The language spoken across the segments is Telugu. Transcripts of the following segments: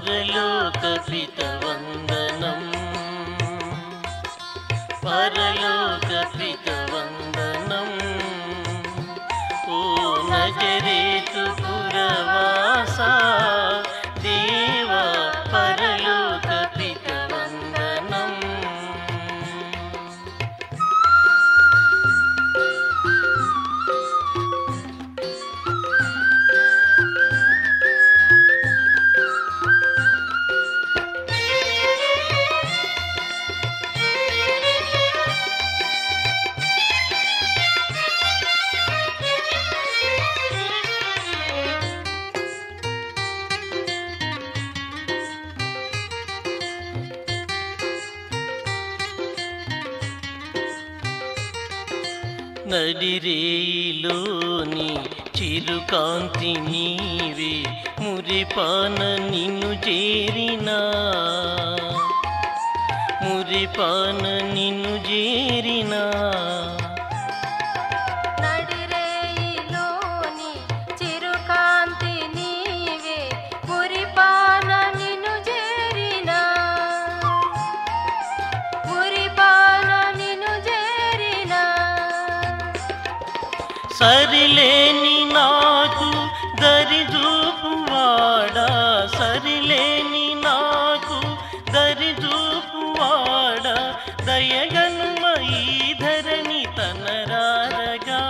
परलोकपितवन्दनं परलोकपितवन्दनं ओ नजरेतु पुरवासा देवा परलोकपितवन्दनं నడిరేయిలోని చిరుకాంతి నీవే మురిపాన నిన్ను చేరినా మురిపాన నిన్ను చేరినా నడిరేయిలోని చిరుకాంతి నీవే మురిపాన నిన్ను చేరినా మురిపాన నిన్ను చేరినా సరిలేని నాకు దరిజూపువాడా సరిలేని నాకు దరిజూపువాడా దయగనుమ ఈ ధరణి తనరారగా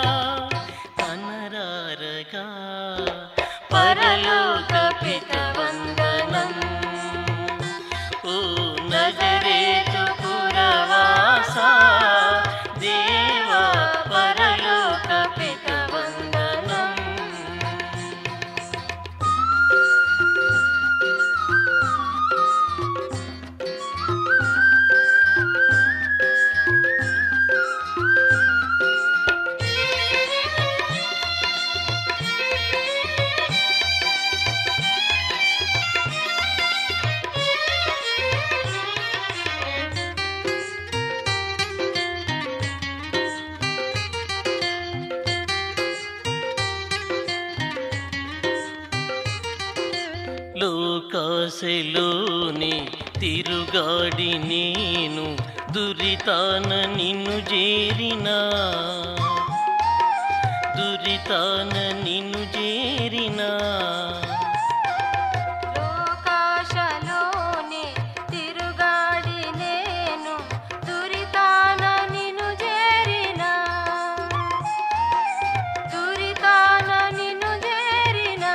తనరారగా పరలోకపితవందనం ఓ నజరేతు పురవాసా దేవా పరలోకపితవందనం లోకాశలోని తిరుగాడి నేను దురితాన నిన్ను చేరినా దురితాన నిన్ను చేరినా లోకాశలోని తిరుగాడి నేను దురితాన నిన్ను చేరినా దురితాన నిన్ను చేరినా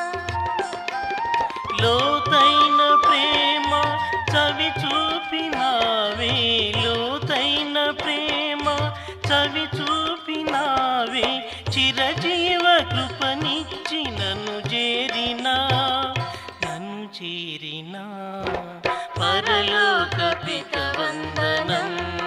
లోతైన ప్రేమ చవి చూపినావే లోతైన ప్రేమ చవి చూపినావే చిరజీవ కృపనిచ్చి నన్ను చేరినా పరలోకపితవందనం